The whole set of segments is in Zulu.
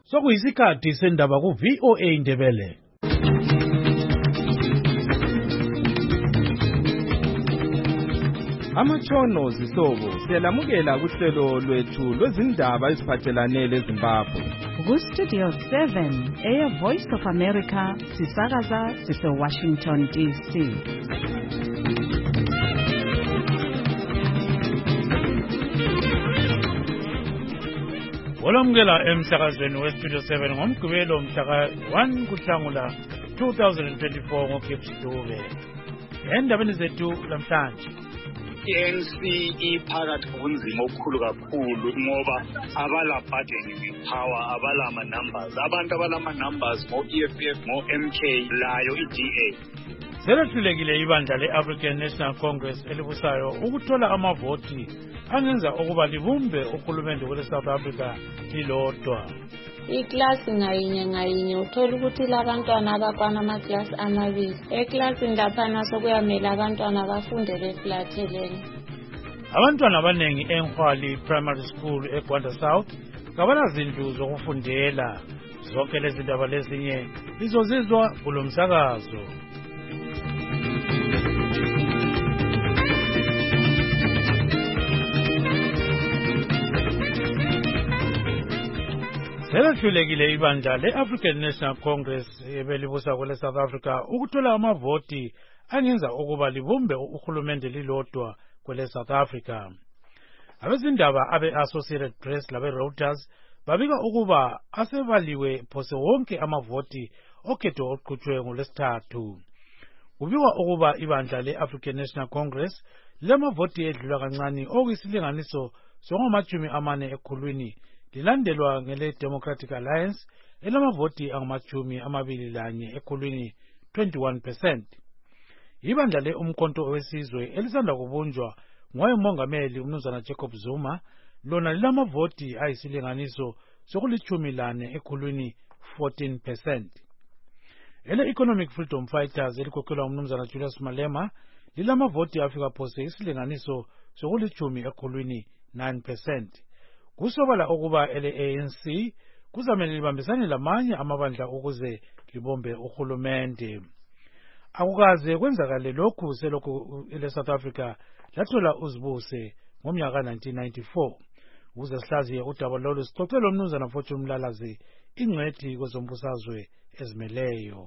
Sokuyisikhathi sendaba ku VOA Indebele. Amatshono zihlobo siyalamukela kuhlelo lwethu lwezindaba eziphathelane leZimbabwe. Ku-Studio 7 Air Voice of America sisakaza sise-Washington DC. Olamukela emsakazweni we-Studio 7 ngomgqibelo mhlaka 1 kuNhlangula 2024 ngoGibbs Dube. Endabeni zethu lamhlanje. ANC iphakathi kobunzima obukhulu kakhulu ngoba abala bargaining power, abala ama-numbers. Abantu abalama numbers ngo-EFF, ngo-MK, layo i-DA. Selehlulekile ibandla le-African National Congress elibusayo ukuthola amavoti angenza ukuba libumbe uhulumende wele-South Africa lilodwa. Iklasi ngayinye uthola ukuthi labantwana abakwana amaklasi amabili. Eklasini laphana sokuyamela abantwana bafunde beflathelene. Abantwana abanengi eNkhwali Primary School eGwanda South kabanazindlu zokufundela. Zonke lezi ndaba lezinye lizozizwa kulo msakazo. Selehlulekile ibandla le-African National Congress ebelibusa kwele South Africa ukuthola amavoti angenza ukuba libumbe uhulumende lilodwa kwele South Africa. Abezindaba abe-Associated Press labe-Reuters babika ukuba asebaliwe phose wonke amavoti okhetho oqhutshwe ngolwesithathu. Kubikwa ukuba ibandla le-African National Congress lamavoti edlula kancane okuyisilinganiso songama-40 ekhulwini lilandelwa ngele Democratic Alliance elamavoti angama-21 ekhulwini 21%. Ibandla le-Umkhonto wesizwe elisanda kubunjwa ngomongameli uMnumzana Jacob Zuma lona lilamavoti ayisilinganiso sokuli-14 ekhulwini 14%. Ele-Economic Freedom Fighters elikhokhelwa uMnumzana Julius Malema lilamavoti afika phose isilinganiso sokuli-10 ekhulwini 9%. Kusobala ukuba ele-ANC kuzamele libambisane lamanye amabandla ukuze libombe uhulumende. Akukaze kwenzakale lokhu selokhu ele-South Africa lathola uzibuse ngomnyaka 1994. Ukuze sihlaziye udaba lolu sixoxele uMnumzana Fortune Mlalazi ingcwethi kwezombusazwe ezimeleyo.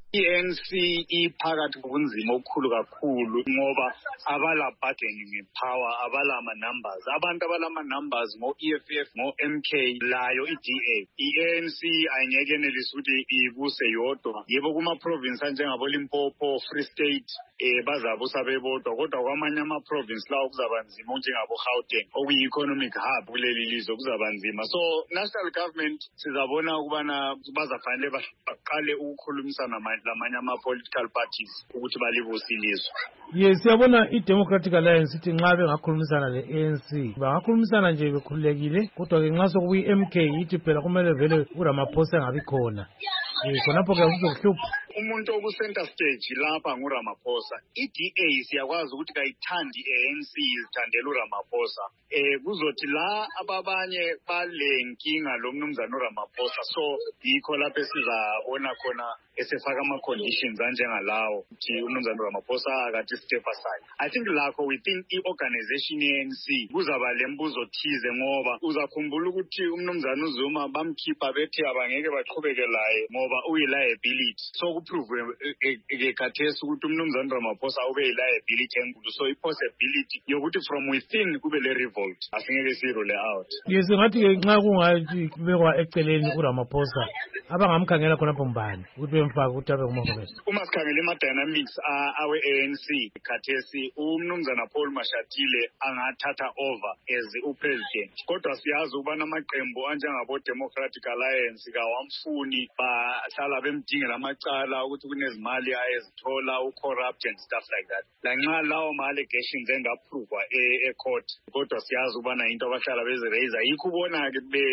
ANC iphakathi kobunzima obukhulu kakhulu ngoba abala bargaining power, abala ama-numbers. Abantu abalama numbers ngo-EFF, ngo-MK, layo i-DA. I-ANC ayingeke yenelise ukuthi ibuse yodwa. Yebo kuma-province anjengabo Limpopo, Free State bazabusa bebodwa, kodwa kwamanye ama-province lawo kuzaba nzima njengabo Gauteng okuyi-economic hub kuleli lizwe kuzaba nzima. So national government sizabona ukubana bazafanele baqale ukukhulumisana lamanye ama-political parties ukuthi balibuse ilizwe. Yes, siyabona i-Democratic Alliance ithi nxa bengakhulumisana le-ANC bangakhulumisana nje bekhululekile, kodwa ke nxa sokuyi-MK ithi phela kumele vele uRamaphosa engabi khona. Khonapho ke kuzokuhlupha. Umuntu oku-center stage lapha nguRamaphosa. I-DA siyakwazi ukuthi kayithandi i-ANC izithandela uRamaphosa. Kuzothi la ababanye balenkinga lo mnumzana uRamaphosa. So yikho lapho sizabona khona esefaka ama-conditions anjengalawo ukuthi uMnumzana uRamaphosa akathi step aside. I think lakho within i-organization ye-ANC kuzaba lembuzo thize ngoba uzakhumbula ukuthi uMnumzana uZuma bamkhipha bethe abangeke baqhubeke laye ngoba uyi-liability. So kuprove khathesi ukuthi uMnumzana uRamaphosa ube yi-liability enkulu. So i-possibility yokuthi from within kube le revolt asingeke sirule out. Yes, ngathi ke nxa kungathi kubekwa eceleni uRamaphosa abangamkhangela khonapho mbani ukuthi bemfaka ukuthi abe ngumongameli. Uma sikhangela ama-dynamics awe-ANC khathesi uMnumzana Paul Mashatile angathatha over as upresident, kodwa siyazi ukuba namaqembu anjengabo Democratic Alliance kawamfuni bahlala bemdingela amacala ukuthi kunezimali ayezithola u-corrupt and stuff like that. Lanxa lawo ma-allegations engaphrovwa e-court, kodwa siyazi ukubana into abahlala beziraise yikho ubona-ke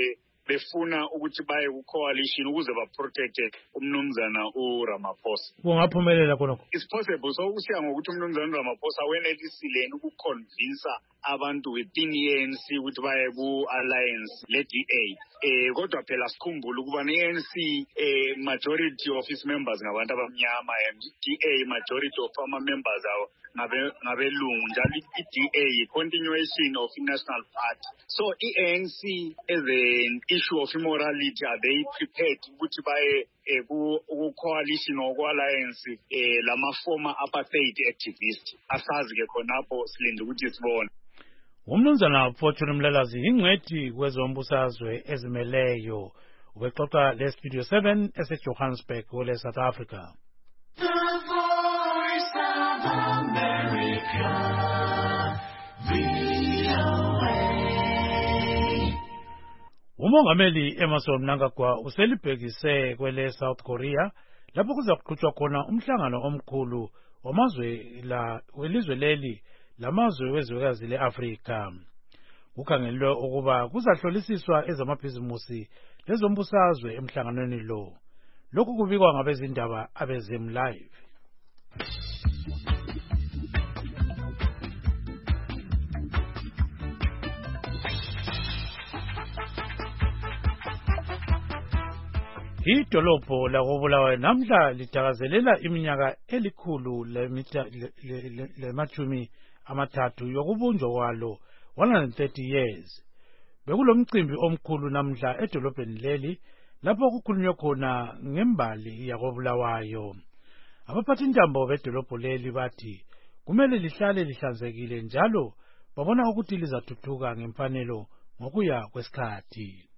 befuna ukuthi baye ku-coalition ukuze baprotecte umnumzana uRamaphosa. Kungaphumelela khonokho? It's possible. So kusiya ngokuthi umnumzana Ramaphosa wenelisile ukuconvince abantu within ANC ukuthi baye ku-alliance le-DA. Kodwa phela sikhumbule ukuba ne-ANC majority of its members ngabantu abamnyama and DA majority of ama-members awo ngabelungu njalo i-DA continuation of i-National Party. So i-ANC as an issue of immorality, are they prepared ukuthi baye ku-coalition or ku-alliance lama former apartheid activists? Asazi ke khonapho silinde ukuthi sibone. Umnumzana Fortune Mlelazi ingcwethi kwezombusazwe ezimeleyo ubexoxa le-Studio 7 ese-Johannesburg kule South Africa. The Voice of America, VOA. Umongameli Emmerson Mnangagwa uselibhekise kwele South Korea lapho kuzakuqhutshwa khona umhlangano omkhulu welizwe leli lamazwe wezwekazi le-Afrika. Kukhangelwe ukuba kuzahlolisiswa ezamabhizimusi lezombusazwe emhlanganweni lo. Lokhu kubikwa ngabezindaba abezem live. Idolobho lakoBulawayo namhla litakazelela iminyaka elikhulu lemachumi amathathu yokubunjwa kwalo 130 years. Bekulomcimbi omkhulu namhla edolobheni leli lapho kukhulunywe khona ngembali yakoBulawayo. Abaphathintambo bedolobho leli bathi kumele lihlale lihlanzekile njalo babona ukuthi lizathuthuka ngemfanelo ngokuya kwesikhathi.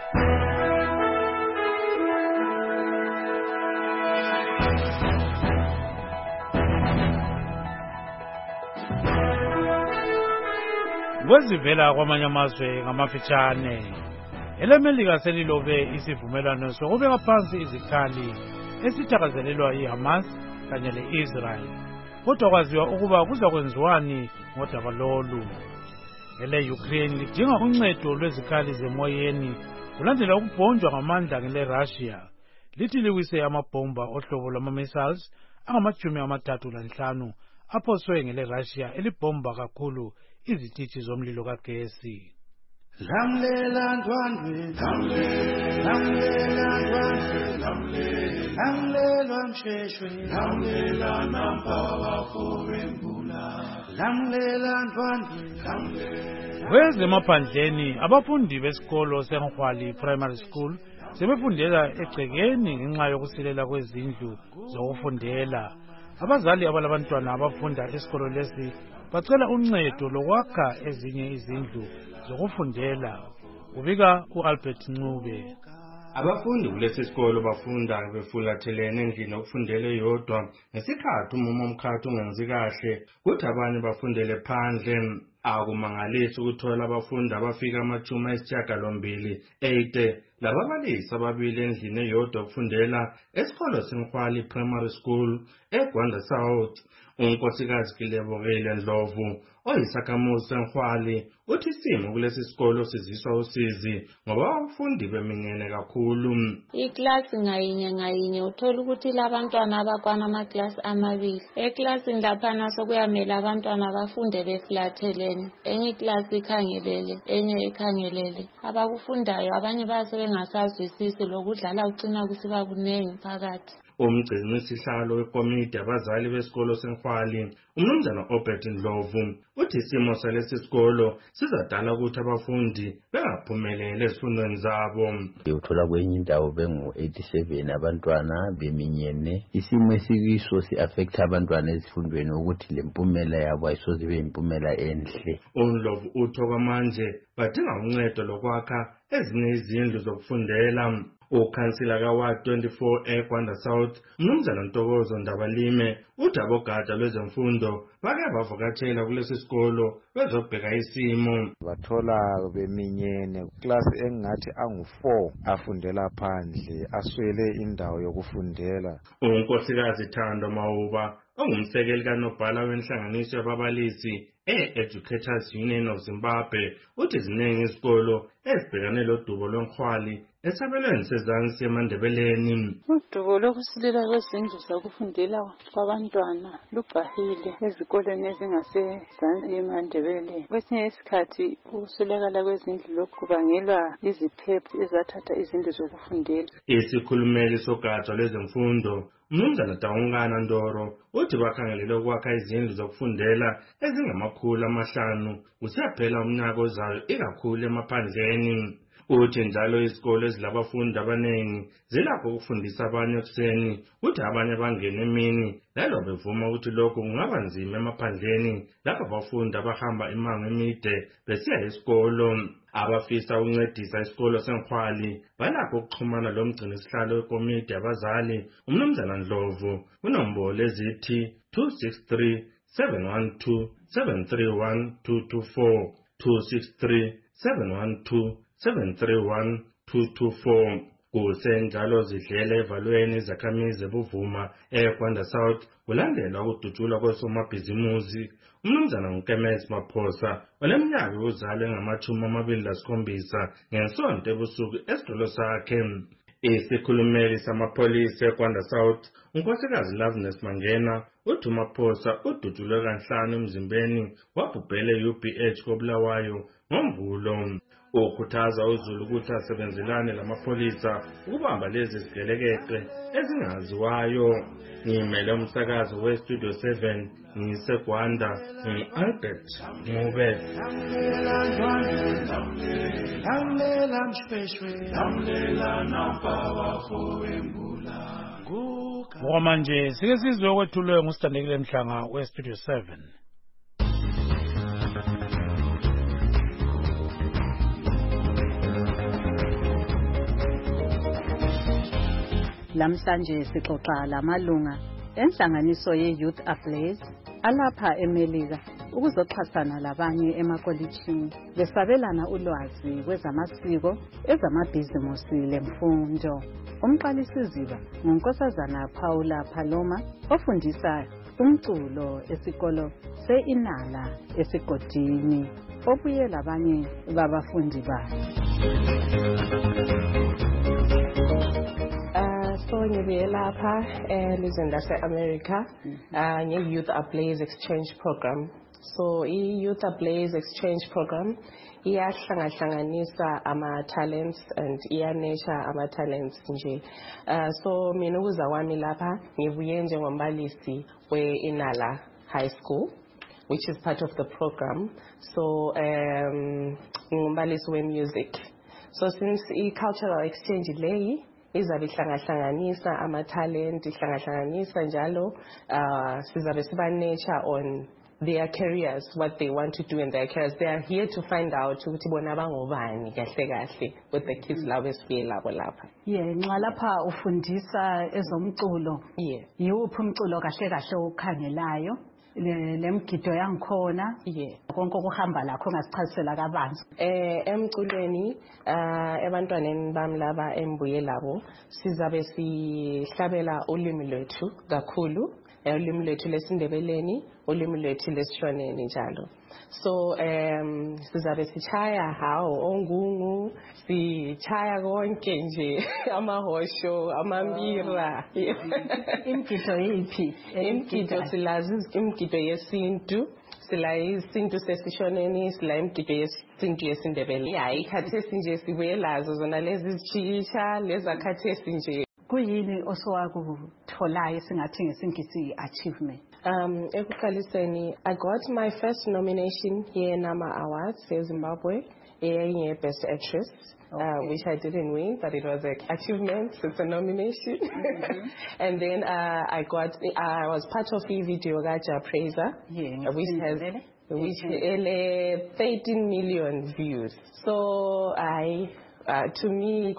Kwezivela kwamanye amazwe ngamafitshane, elemelika selilobe isivumelwano sokubeka phansi izikhali esithakazelelwa iHamas kanye le-Israel. Kodwa kwaziwa ukuba kuzakwenziwani ngodaba lolu. Ele-Ukraine lidinga uncedo lwezikhali zemoyeni kulandela ukubhonjwa ngamandla ngele-Russia. Lithi liwise amabhomba ohlobo lwama-missiles angama-35 aphoswe ngele-Russia elibhomba kakhulu izitishi zomlilo kagesi. Lamlela ndwandwe, lamlela ndwandwe, lamlela msheshwe, lamlela nampala kowembula, lamlela ndwandwe. Kwezemaphandleni abafundi besikolo seNkhwali Primary School sebefundela egcekeni ngenxa yokusilela kwezindlu zokufundela. Abazali abalabantwana abafunda esikolo lesi bacela uncedo lokwakha ezinye izindlu zokufundela. Ubika uAlbert Ncube. Abafundi kulesi sikolo bafunda befulathelene endlini yokufundela eyodwa ngesikhathi umumo omkhathi ungenzi kahle, kuthi abanye bafundele phandle. Akumangalisi ukuthola abafundi abafika 80 lababalisi ababili endlini eyodwa yokufundela esikolo seNkhwali Primary School eGwanda South. Unkosikazi Kilebogile Ndlovu oyisakhamuzi seNkhwali uthi isimo kulesi sikolo siziswa usizi ngoba abafundi beminyene kakhulu. Iklasi ngayinye uthola ukuthi labantwana abakwana amaklasi amabili. Eklasini laphana sokuyamela abantwana bafunde beflathelene. Enye iklasi ikhangelele, enye ikhangelele. Abakufundayo abanye basebengasazwisisi lokudlala ucina kusiba kunengi phakathi. Umgcini sihlalo wekomiti abazali besikolo seNkhwali umnumzana Obert Ndlovu uthi isimo salesi sikolo sizadala ukuthi abafundi bengaphumeleli ezifundweni zabo. Uthola kwenye indawo bengu-87 abantwana beminyene. Isimo esikiso si-affect abantwana ezifundweni ukuthi lempumela yabo ayisoze ibe impumela enhle. uNdlovu uthoka manje badinga uncedo lokwakha ezinye izindlu zokufundela. Ukhansila kaWard 24 eGwanda South umnumzana Ntokozo Ndabalime uthi abogada lwezemfundo bake bavakatshela kulesi sikolo bezobheka isimo. Bathola beminyene klasi engathi angu4 afundela phandle aswele indawo yokufundela. Unkosikazi Thando Mawuba ongumsekeli kanobhala wenhlanganiso yababalisi e-Educators Union of Zimbabwe, uthi ziningi izikolo ezibhekane lodubo lwenkwali esabelweni sezansi eMandebeleni. Udubo lokusilela kwezindlu zokufundela kwabantwana lubhahile ezikoleni ezingasezansi eMandebeleni. Kwesinye isikhathi ukuswelakala kwezindlu lokhu kubangelwa iziphepho ezathatha izindlu zokufundela. Isikhulumeli sogatsha lwezemfundo Mnumzana Taungana Ndoro uthi bakhangelele ukwakha izindlu zokufundela ezingama500 kusiyaphela umnyaka ozayo ikakhulu emaphandleni. Uthi njalo izikole ezilabafundi abanengi zilakho ukufundisa abanye ekuseni uthi abanye bangena emini lalo bevuma ukuthi lokho kungaba nzima emaphandleni lapho abafundi abahamba imango emide besiya esikolo. Abafisa ukuncedisa isikolo senkwali balakho ukuxhumana lomgcini sihlalo wekomiti yabazali uMnumzana Ndlovu kunombolo ezithi 263 712 731 224 263 712 731 224. Kusenjalo zidlela evalweni izakhamizi ebuvuma eGwanda South kulandelwa ukudutshulwa kwesomabhizimusi. Umnumzana Nkemesi Maphosa oleminyaka yokuzalwa engama27 ngesonto ebusuku esitolo sakhe. Isikhulumeli samapholisa eGwanda South unkosikazi Loveness Mangena uthi uMaphosa udutshulwe kanhlanu emzimbeni wabhubhela e-UBH koBulawayo ngoMvulo. Ukhuthaza uZulu ukuthi asebenzelane lamapholisa ukubamba lezi zigelekeqe ezingaziwayo. Ngimele umsakazo weStudio 7 ngiseGwanda ngi-Albert Ngube. Ngoba manje sike sizwe okwethulwe ngusithandekile Mhlanga weStudio 7. Lamhlanje sixoxa lamalunga enhlanganiso ye-Youth Ablaze alapha eMelika ukuzoxhasana labanye emakolitshini besabelana ulwazi kwezamasiko, ezamabhizimusi lemfundo. Umqalisiziba nguNkosazana Paula Paloma ofundisa umculo esikolo se-Inala esigodini obuye labanye babafundi bakhe. So ngibuye lapha elizweni lase-America nge-Youth Ablaze Exchange Program. So i-Youth Ablaze Exchange Program iyahlanganisa ama-talents and iyanesha ama-talents nje. So mina ukuza kwami lapha ngibuye njengombalisi we-Inala High School, which is part of the program. So ngumbalisi we-music. So since i-cultural exchange leyi izabe ihlanganisa ama-talent, ihlanganisa njalo sizabe siba-nature on their careers, what they want to do in their careers. They are here to find out ukuthi bona bangobani kahle kahle with the kids labo esibuye labo lapha. Nxa lapha ufundisa ezomculo, yiwuphi umculo kahle kahle okhangelayo? Lemgido yangikhona konke okuhamba lakho ngasichazisela kabanzi. Emculweni ebantwaneni bami laba embuye labo sizabe sihlabela ulimi lwethu kakhulu, ulimi lwethu lesindebeleni, ulimi lwethu lesishwaneni njalo. So sizabe sichaya hawo ongungu, sichaya konke nje amahosho, amambira. Imgido yiphi? Imgido silazi imgido yesintu, sila isintu sesishoneni, sila imgido yesintu yesindebele. Ikhathesi nje sibuye lazo zona lezi zichisha lezakhathesi nje. Kuyini osowakutholayo singathi ngesingisi achievement? Ekuqaliseni I got my first nomination here in Nama Awards in Zimbabwe, Best Actress, which I didn't win, but it was an achievement. It's a nomination. And then I was part of the Video Gaja Praiser, which has 13 million views. So to me,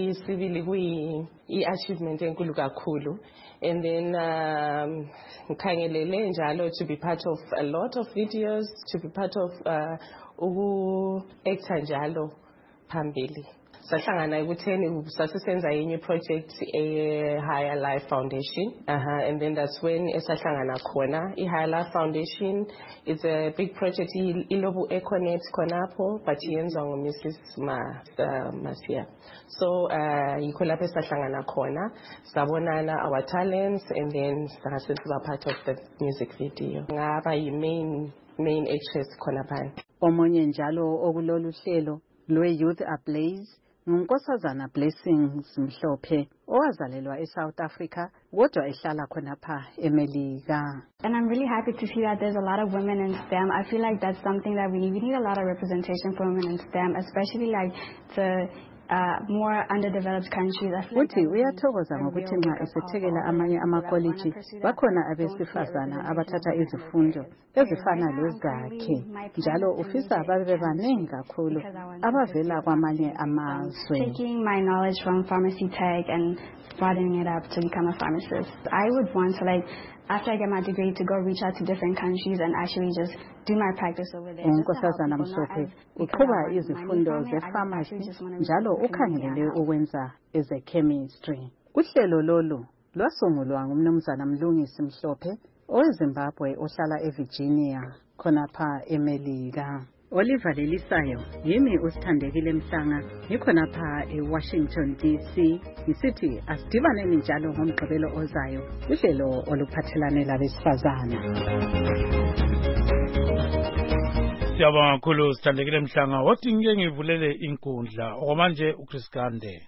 achievement enkulu kakhulu. And then ngikhangelele njalo to be part of a lot of videos, to be part of actor njalo phambili. sahlangana ekutheni sasisenza enye project Higher Life Foundation and then that's when esahlangana khona Higher Life Foundation is a big project ilobu Econet khonapho but yenziwa ngoMrs Masia so yikho lapho esahlangana khona sabonana our talents and then siba part of the music video ngaba main actress khona phana. Omunye njalo okulolu hlelo lwe-Youth Ablaze nguNkosazana Blessings Mhlophe owazalelwa eSouth Africa kodwa ehlala khonapha eMelika. And I'm really happy to see that there's a lot of women in STEM. I feel like that's something that we need a lot of representation for women in STEM, especially like the more underdeveloped countries. Uthi uyathokoza ngokuthi nxa esethekela amanye amakoliji bakhona abesifazana abathatha izifundo ezifana lezakhe njalo ufisa babe baningi kakhulu abavela kwamanye amazwe. Taking my knowledge from pharmacy tech and broadening it up to become a pharmacist. I would want to after I get my degree to go reach out to different countries and actually just do my practice over there. Unkosazana Mhlophe uqhuba izifundo ze-pharmacy njalo ukhangelele ukwenza eze-chemistry. Uhlelo lolu lwasungulwa ngumnumzana Mlungisi Mhlophe oweZimbabwe ohlala eVirginia khonapha eMelika. Oliver Lelisayo yimi uSithandekile Mhlanga ngikhonapha eWashington DC ngisithi asidibaneni njalo ngomgqibelo ozayo uhlelo oluphathelane labesifazana. Siyabonga kakhulu Sithandekile Mhlanga wathi ngike ngivulele inkundla okwamanje uChris Gande.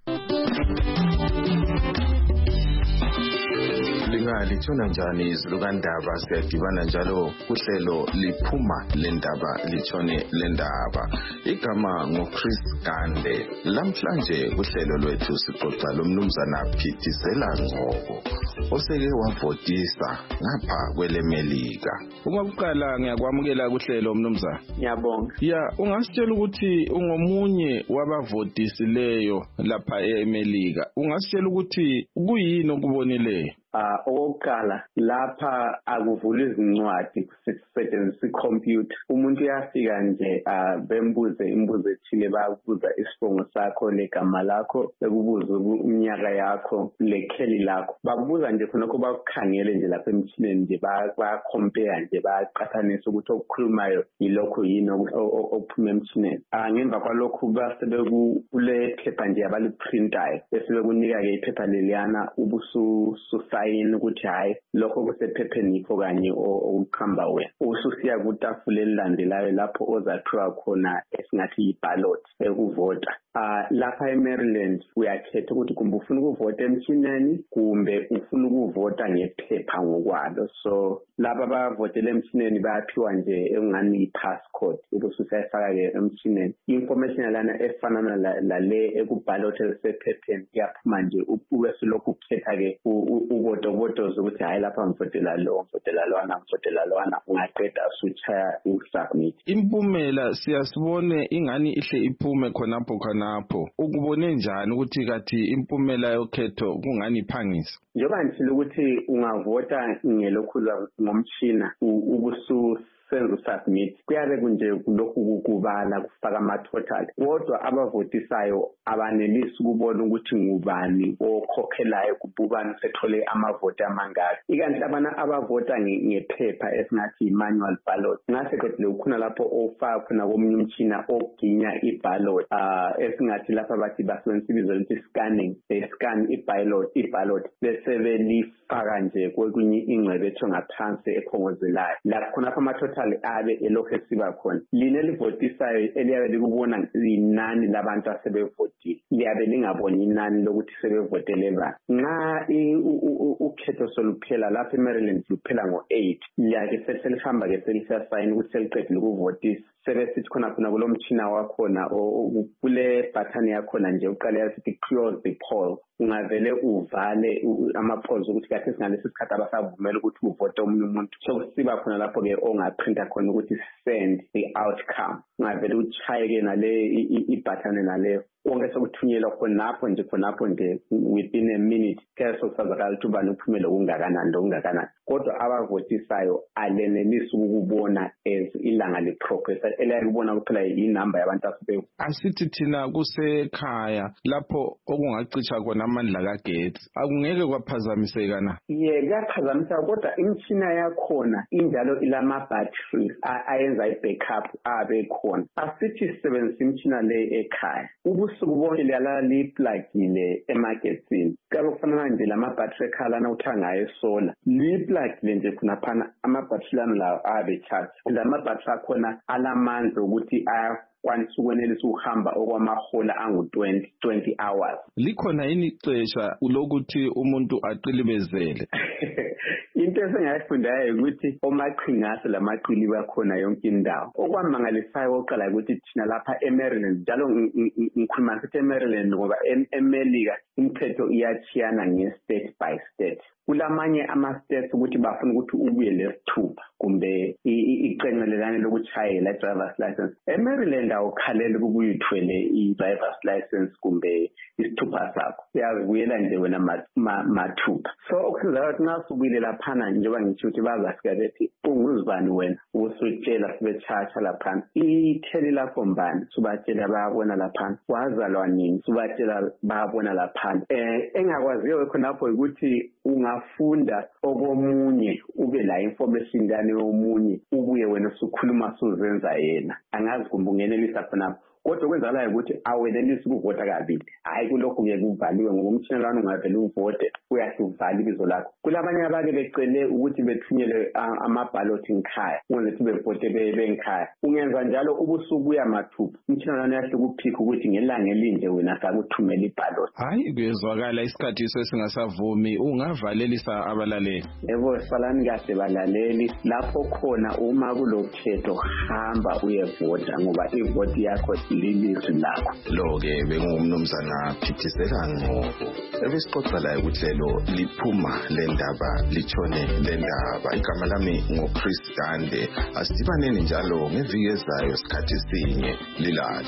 Lithuna njani izulu kandaba siyadibana njalo kuhlelo liphuma lendaba lithone lendaba igama ngoChris Gande lamhlanje kuhlelo lwethu sixoxa lomnumzana Phithizela Ngcobo oseke wavotisa ngapha kwelemelika. Uma kuqala ngiyakwamukela kuhlelo mnumzana. Ngiyabonga. Ya ungasitshela ukuthi ungomunye wabavotisileyo lapha eMelika. Ungasitshela ukuthi kuyini okubonileyo? Okokuqala lapha akuvula izincwadi kusetshenziswa ikhompyutha. Umuntu uyafika nje bembuze imibuzo ethile bakubuza isifongo sakho legama lakho bekubuza umnyaka yakho lekheli lakho. Bakubuza nje khona kuba bakukhangele nje lapha emtshineni nje bayacompare nje bayaqhathanisa ukuthi okukhulumayo yilokho yini okuphuma emtshineni. Ngemva kwalokho basebe kule phepha nje abaliprintayo bese bekunika ke iphepha leliyana ubusu sayini ukuthi hayi lokho kusephepheni yikho kanye okukhamba wena ususiya kutafula elilandelayo lapho ozathiwa khona esingathi yi-ballot ekuvota. Lapha eMaryland uyakhetha ukuthi kumbe ufuna ukuvota emtshineni kumbe ufuna ukuvota ngephepha ngokwalo. So laba abavotela emtshineni bayaphiwa nje engani i-passcode ubususayifaka ke emtshineni. Information yalana efana lale ekuballot elisephepheni iyaphuma nje ube silokhu ukhetha ke uvotovotoza ukuthi hayi lapha ngivotela lo ngivotela lwana ngivotela lwana ungaqeda usuchaya usubmit. Impumela siyasibone ingani ihle iphume khonapho ukubone njani ukuthi kathi impumela yokhetho kungani iphangisa? Njengoba ngithile ukuthi ungavota ngelokhuza ngomtshina ubusu senza usubmit kuyabe kunje lokhu kubala kufaka ama-total kodwa abavotisayo abanelisi ukubona ukuthi ngubani okhokhelayo kubani sethole amavoti amangaki. Ikanti abavota ngephepha esingathi i-manual ballot ngaseqedile ukhona lapho ofaka khona komunye umtshina oginya i-ballot esingathi lapha bathi basebenzisa ibizo lithi scanning scan i-ballot bese belifaka nje kwekunye ingcwebe etho ngaphansi ekhongozelayo lapho khona ama-total abe elokhu esiba khona. Lina livotisayo eliyabe likubona inani labantu asebevotile liyabe lingaboni inani lokuthi sebevotele bani. Nxa ukhetho soluphela lapha eMaryland luphela ngo-8 liyake selihamba ke selisasayina ukuthi seliqedile ukuvotisa sebesithi khona kulo mtshina wakhona kule button yakhona nje uqale yasithi close the poll ungavele uvale ama-polls ukuthi kahle singalesi sikhathi abasavumela ukuthi uvote omunye umuntu sokusiba khona lapho ke ongaprinta khona ukuthi send the outcome ungavele uchaye ke nale i-button naleyo konke sokuthunyelwa khonapho nje within a minute kuyasazakala ukuthi ubani uphumele okungakanani kodwa abavotisayo alenelisi ukubona as ilanga liprogressa elayikubona kuphela inamba yabantu asebe. Asithi thina kusekhaya lapho okungacisha khona amandla kagesi akungeke kwaphazamiseka na? Kuyaphazamiseka kodwa imitshina yakhona injalo ilama-battery ayenza i-backup abe khona. Asithi sisebenzisa imitshina le ekhaya ubusuku bonke liyalala liyiplagile emagetsini. Kuyabe kufanana nje lama-battery ekhaya lana uthangayo esola liyiplagile nje khonaphana ama-battery lana lawo abe-charge. Lama-battery akhona alamandla ukuthi kwanisa ukwenelisa ukuhamba okwamahola angu-20 hours. Likhona yini ixesha lokuthi umuntu aqilibezele? Into esengayifundayo ukuthi omaqhinga lamaqili bakhona yonke indawo. Okwamangalisayo oqala ukuthi thina lapha eMaryland njalo ngikhuluma ngithi eMaryland ngoba eMelika imithetho iyachiyana nge-state by state. Kulamanye ama-states ukuthi bafuna ukuthi ubuye lesithupha kumbe iqenqelelane lokuchayela i-driver's license. eMaryland awukhaleli ukuba uyithwele i-driver's license kumbe isithupha sakho. Uyazibuyela nje wena mathupha. So okusizayo ukuthi nxa subuyile laphana njengoba ngisho ukuthi bazafika bethi unguzibani wena usutshela sibe-charge laphana. Itheli lakho mbani subatshela bayabona laphana. Wazalwa nini subatshela bayabona laphana. Engakwaziyo khonapho ukuthi ungafunda okomunye ube la information yane yomunye ubuye wena usukhuluma suzenza yena. Angazi kumbe ungenelisa khonapho. Kodwa kwenzakalayo ukuthi awenelisi ukuvota kabili. Hayi kulokhu ngeke kuvaliwe ngoba umtshina lwana ungavele uvote uyahle uvale ibizo lakho. Kulabanye abake becele ukuthi bethunyele amabhaloti ngikhaya ukwenza ukuthi bevote bengikhaya. Ungenza njalo ubusubuya mathupha. Umtshina lwana uyahle ukuphika ukuthi ngelanga elinje wena sakuthumela ibhaloti. Hayi kuyezwakala isikhathi sesingasavumi ungavalelisa abalaleli. Yebo salani kahle balaleli lapho khona uma kulokhetho hamba uyevota ngoba ivoti yakho lilizwi lakho. Lo-ke bengumnumzana Phithizela Ngcobo ebesixoxa laye ukuthi lelo liphuma le ndaba litshone le ndaba. Igama lami ngoChris Gande. Asibaneni njalo ngeviki ezayo sikhathi sinye lilala.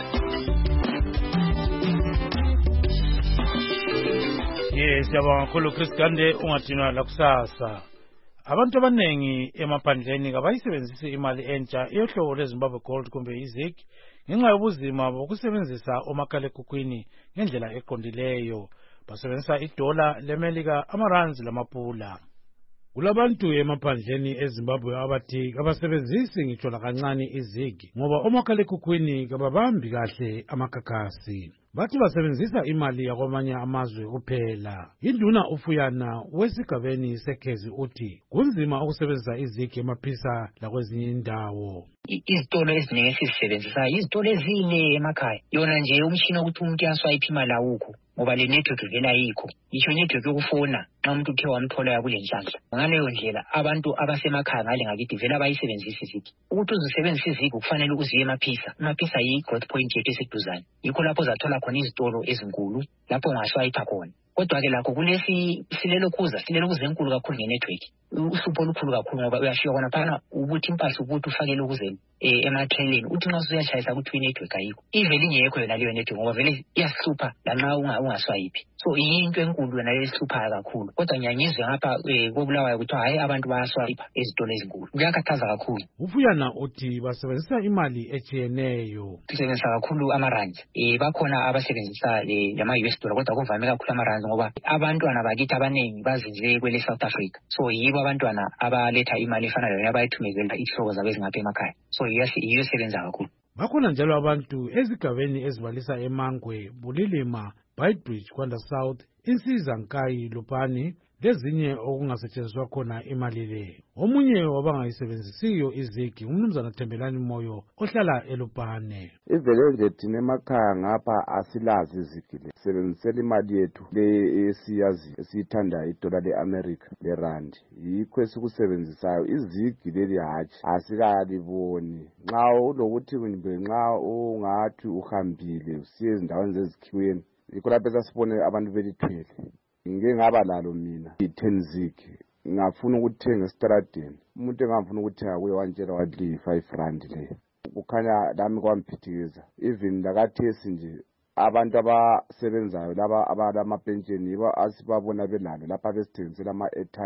Siyabonga kakhulu Chris Gande ungadinwa la kusasa. Abantu abanengi emaphandleni kabayisebenzise imali entsha yohlobo lweZimbabwe Gold kumbe iZig ngenxa yobuzima bokusebenzisa omakhalekhukhwini ngendlela eqondileyo. Basebenzisa idola leMelika, amarands lamapula. Kulabantu emaphandleni eZimbabwe abathi abasebenzisi ngitsho lakancane iZig ngoba omakhalekhukhwini kababambi kahle amakhakhasi. Bathi basebenzisa imali yakwamanye amazwe kuphela. Induna uFuyana wesigabeni seKhezi uthi kunzima ukusebenzisa iZig emaphisa lakwezinye indawo. Izitolo eziningi esizisebenzisa izitolo ezine emakhaya. Yona nje umshini ukuthi umuntu yaswipe imali awukho ngoba le network vela ayikho. Isho network yokufona nxa umuntu uthe wamthola kule nhlanhla. Ngaleyo ndlela abantu abasemakhaya ngale ngakithi vela bayisebenzisa iZig. Ukuthi uzisebenzise iZig kufanele uziye emaphisa. Emaphisa yi-growth point yethu eseduzane. Yikho lapho uzathola khona izitolo ezinkulu lapho ungaswipe khona. Kodwa-ke lakho silelo kuza enkulu kakhulu ngenetwork. Uhlupho olukhulu kakhulu ngoba uyafika khona phana ukuthi impahla ukuthi ufakele ukuze ematraileni uthi nxa usuyatshayisa ukuthi inetwork ayikho. Ivele ingekho yona leyo network ngoba vele iyasihlupha lanxa ungaswipe. So yinto enkulu yona leyo kakhulu. Kodwa ngiyangizwe ngapha koBulawayo ukuthi hayi abantu bayaswipe ezitolo ezinkulu. Kuyakhathaza kakhulu. uFuyana uthi basebenzisa imali ejiyeneyo. Sisebenzisa kakhulu amarands. Bakhona abasebenzisa lama-US dollar kodwa kuvame kakhulu amarands ngoba abantwana bakithi abaningi bazinze kwele South Africa. So yibo abantwana abaletha imali efana leyo abayithumezela ihlobo zabo ezingapha emakhaya. So yiyo sebenza kakhulu. Bakhona njalo abantu ezigabeni ezibalisa eMangwe, Bulilima, Beitbridge, Kwanda South, Insiza, Nkayi, Lupani lezinye okungasetshenziswa khona imali le. Omunye wabangayisebenzisiyo iZig umnumzana Thembelani Moyo ohlala eLupane. Ivele nje thina emakhaya ngapha asilazi iZig le. Sisebenzisela imali yethu le esiyazi esiyithanda idola leAmerica lerandi. Yikho esikusebenzisayo iZig leli hatshi asikaliboni. Nxa ulokuthi nxa ungathi uhambile usiye ezindaweni zezikhiweni yikho lapho esasibone abantu belithwele. Ngike ngaba lalo mina i-10 Zig ngafuna ukuthenga estradeni. Umuntu engafuna ukuthenga kuye wantshela wathi 5 rand le. Kukhanya lami kwamphithikeza. Even lakathesi nje abantu abasebenzayo laba abalamapensheni yibo asibabona belalo lapha besithengisela ama-airtime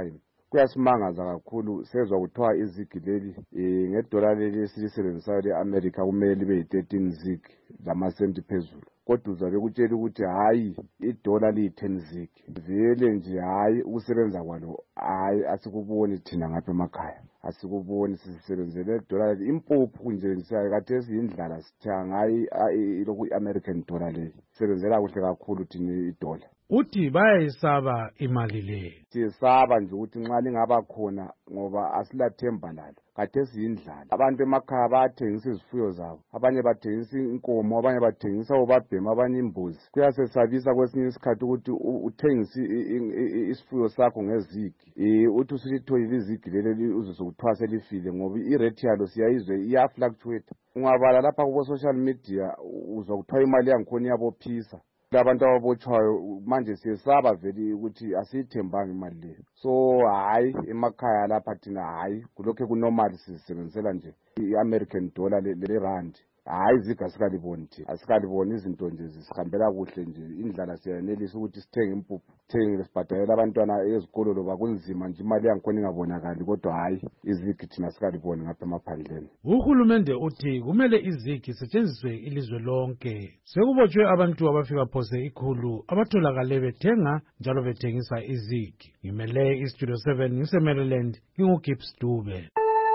kuyasimangaza kakhulu sezwa kuthiwa izigi leli ngedola leli esilisebenzisayo le-America kumele libe yi-13 zig lamasenti phezulu. Kodwa uzabe kutshela ukuthi hayi idola liyi-10 zig. Vele nje hayi ukusebenza kwalo hayi asikuboni thina ngapha emakhaya. Asikuboni sisebenzele idola leli impuphu nje khathesi yindlala sithenga ngayi lokhu i-American dollar leyi. Sebenzela kuhle kakhulu thina idola. Uthi bayayisaba imali le. Siyesaba nje ukuthi nxa lingaba khona ngoba asilathemba lalo. Khathesi yindlala. Abantu emakhaya bayathengisa izifuyo zabo. Abanye bathengisa inkomo, abanye bathengisa obabhema, abanye imbuzi. Kuyasesabisa kwesinye isikhathi ukuthi uthengise isifuyo sakho ngezigi. Uthi usilitholile izigi leli uzokuthiwa selifile ngoba irate yalo siyayizwe iyafluctuate. Ungabala lapha kubo social media uzwa kuthiwa imali yangikhona iyabophisa. Abantu ababotshwayo manje siyesaba vele ukuthi asiyithembanga imali le. So hayi emakhaya lapha thina hayi kulokho kunormal sisebenzisela nje i-American dollar le-rand. Hayi zika asikaliboni thina. Asikaliboni izinto nje zisihambela kuhle nje. Indlala siyanelisa ukuthi sithenge impuphu, sithenge sibhadalela abantwana ezikolo loba kunzima nje imali yangikhona ingabonakali kodwa hayi izigi thina asikaliboni ngapha emaphandleni. Uhulumende uthi kumele izigi isetshenziswe ilizwe lonke. Sekubotshwe abantu abafika phose 100 abatholakale bethenga njalo bethengisa izigi. Ngimele iStudio 7 ngiseMaryland nginguGibbs Dube.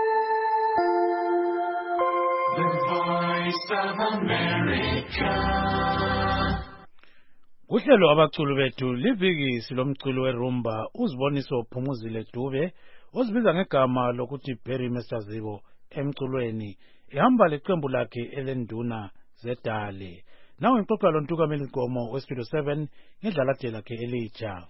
The Voice of America. Uhlelo abaculi bethu liviki lomculo werumba uziboniso Phumuzile Dube ozibiza ngegama lokuthi Perry Mestazibo emculweni ehamba leqembu lakhe elenduna zedale. Nawe ngixoxa loNtukameli Nkomo weStudio 7 ngedlala lakhe elitsha.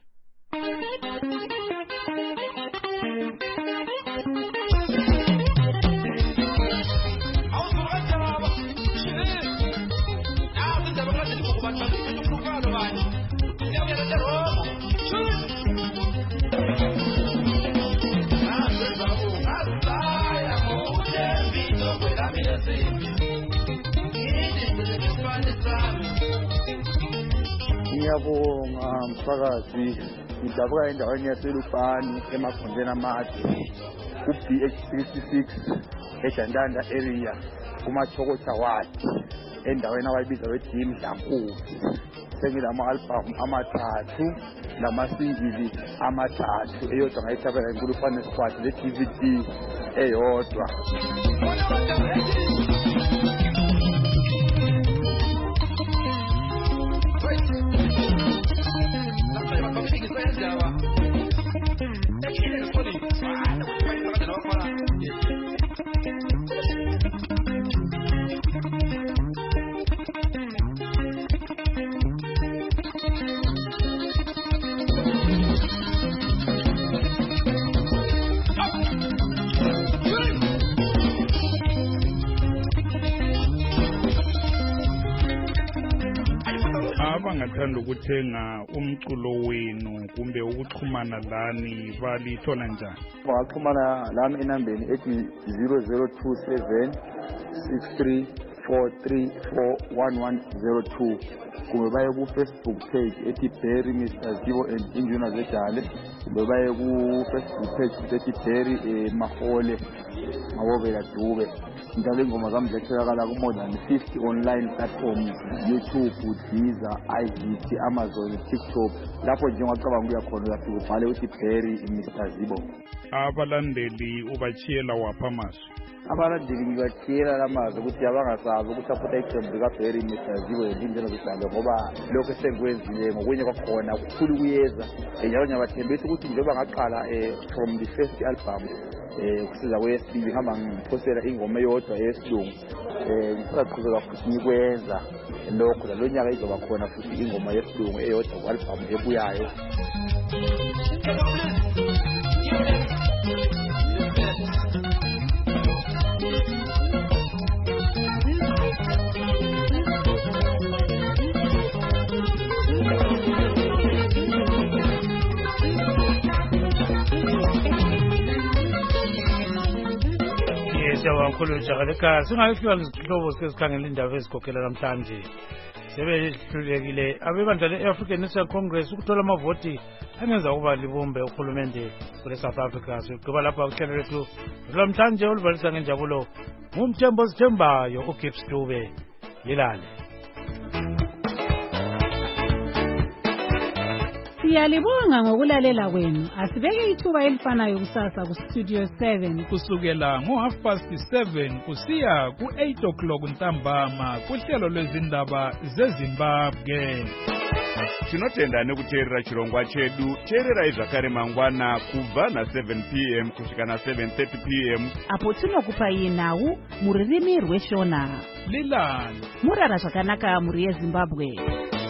Ngiyabonga mfakazi ngidabuka endaweni yaseLupani emagondeni amade ku-BH36 eJandanda area kumaChokotha ward endaweni abayibiza bethi Mdlankulu. Sengilama-album amathathu lamasingili amathathu eyodwa ngayithabela iNkulufane Squad le-DVD eyodwa. Abangathanda ukuthenga umculo wenu kumbe ukuxhumana lani balithola njani? Bangaxhumana lami enambeni ethi 0027 63434102 kumbe baye ku-Facebook page ethi Perry Mestazibo and Induna Zedale kumbe baye ku-Facebook page ethi Perry Mahole Mabobela Dube. Njalo ingoma zami zitholakala ku more than 50 online platforms, YouTube, Deezer, iVT, Amazon, TikTok. Lapho nje ungacabanga ukuya khona uyafika ubhale uthi Perry Mestazibo. Abalandeli ubachiyela wapha amazwi? Abalandeli ngibachiyela lamazwi ukuthi abangasazi ukusapota iqembu likaPerry Mestazibo Induna Zedale ngoba lokho esengikwenzile ngokunye kwakhona kukhulu kuyeza. Njalo ngiyabathembisa ukuthi njengoba ngaqala from the first album kusiza kwesibili ngihamba ngiphosela ingoma eyodwa yesilungu ngisaqhubeka futhi ngikwenza lokho lo nyaka izoba khona futhi ingoma yesilungu eyodwa ku-album ebuyayo. Kakhulu jakaleka singayifika ngizihlobo sesikhangela indaba ezikhokhela namhlanje sebehlulekile abebandla le-African National Congress ukuthola amavoti angenza ukuba libumbe uhulumende kule South Africa. Sigqiba lapha uhlelo lwethu lwamhlanje olubalisa ngenjabulo ngumthembo sithembayo uGibbs Dube. Lilale. Siyalibonga ngokulalela kwenu. Asibeke ithuba elifanayo kusasa ku Studio 7 kusukela ngo7:30 kusiya ku8 o'clock ntambama kuhlelo lwezindaba zeZimbabwe. Tinotenda nekuteerera chirongwa chedu. Teerera zvakare mangwana kubva na7 p.m. kusvika na7:30 p.m. apo tinokupa nhau muririmi rweShona. Lilale. Murara zvakanaka muri yeZimbabwe.